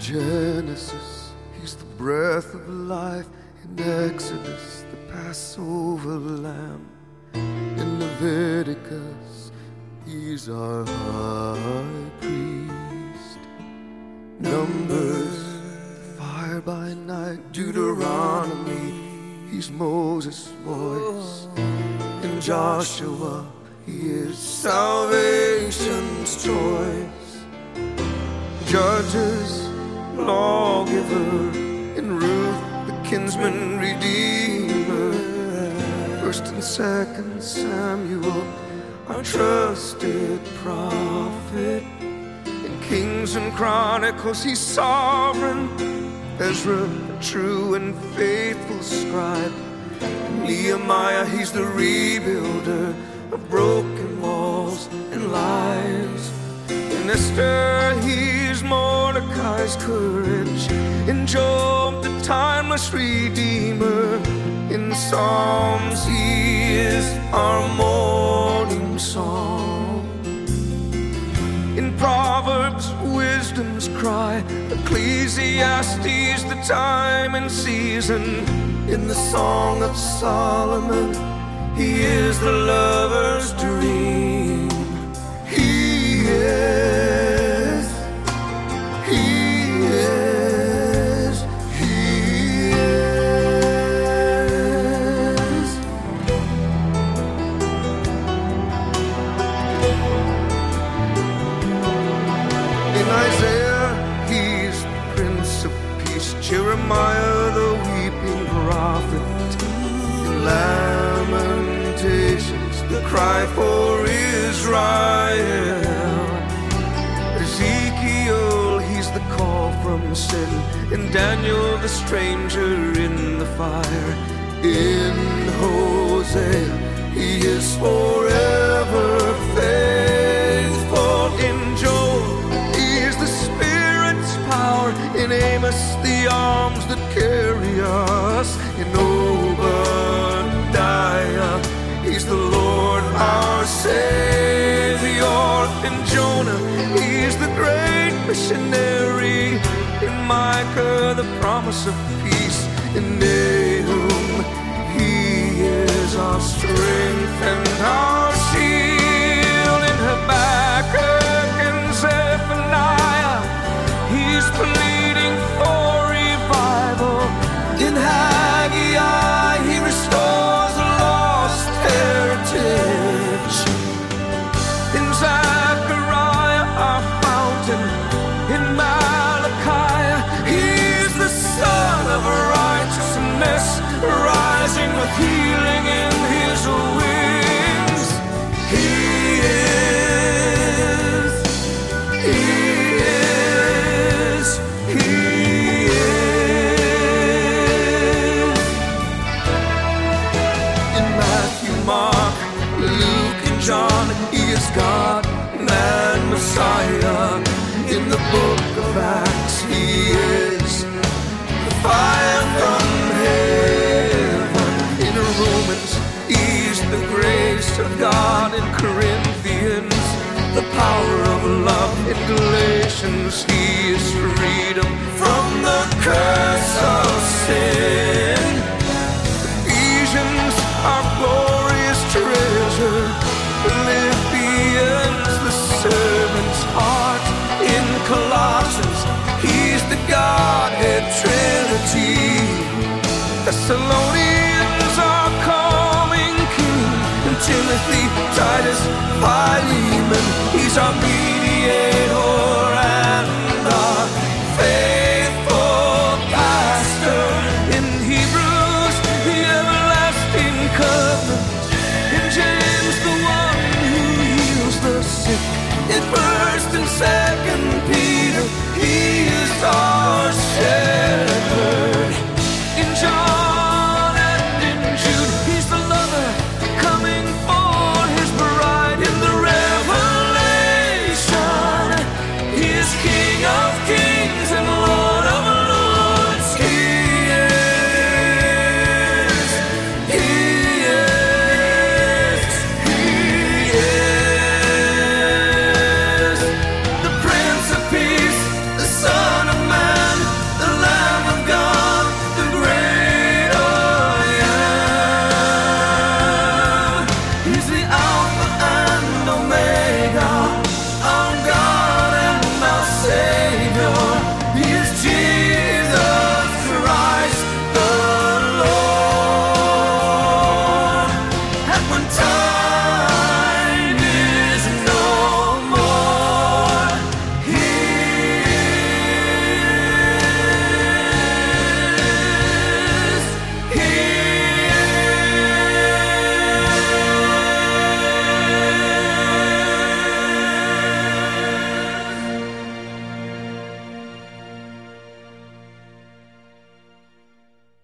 Genesis, he's the breath of life. In Exodus, the Passover lamb. In Leviticus, he's our high priest. Numbers, the fire by night. Deuteronomy, he's Moses' voice. In Joshua, he is salvation's choice. Judges, lawgiver. In Ruth, the kinsman redeemer. First and second Samuel, our trusted prophet. In Kings and Chronicles, he's sovereign. Ezra, a true and faithful scribe. In Nehemiah, he's the rebuilder of broken walls and lives. In Esther, he's Mordecai's courage. In Job, the timeless redeemer. In Psalms, he is our morning song. In Proverbs, wisdom's cry. Ecclesiastes, the time and season. In the Song of Solomon, he is the lover's dream. He is, he is, he is. In Isaiah, he's the Prince of Peace. Jeremiah, the weeping prophet. In Lamentations, the cry for Israel. Ezekiel, he's the call from sin. In Daniel, the stranger in the fire. In Hosea, he is forever faithful. In Joel, he is the Spirit's power. In Amos, the arms that carry us. In Obadiah, he's the Lord our Savior. In Jonah, he's the great missionary. In Micah, the promise of peace. In Nahum, he is our strength and our shield. In Habakkuk and Zephaniah, he's pleading for revival. In Haggai, he restores a lost heritage. In Zechariah, our fountain. In Malachi, he's the Son of righteousness, rising with healing in his wings. He is, he is, he is. In Matthew, Mark, Luke, and John, he is God, man, Messiah. In the book of Acts, he is the fire from heaven. In Romans, he's the grace of God. In Corinthians, the power of love. In Galatians, he is freedom from the curse of sin. Ephesians, our glorious treasure. Philippians, the servant's heart. In Colossians, he's the Godhead Trinity. Thessalonians, our coming King. And Timothy, Titus, Philemon, he's our mediator and our faithful pastor. In Hebrews, the everlasting covenant. In James, the one who heals the sick. In 1st and 2nd Peter, he is our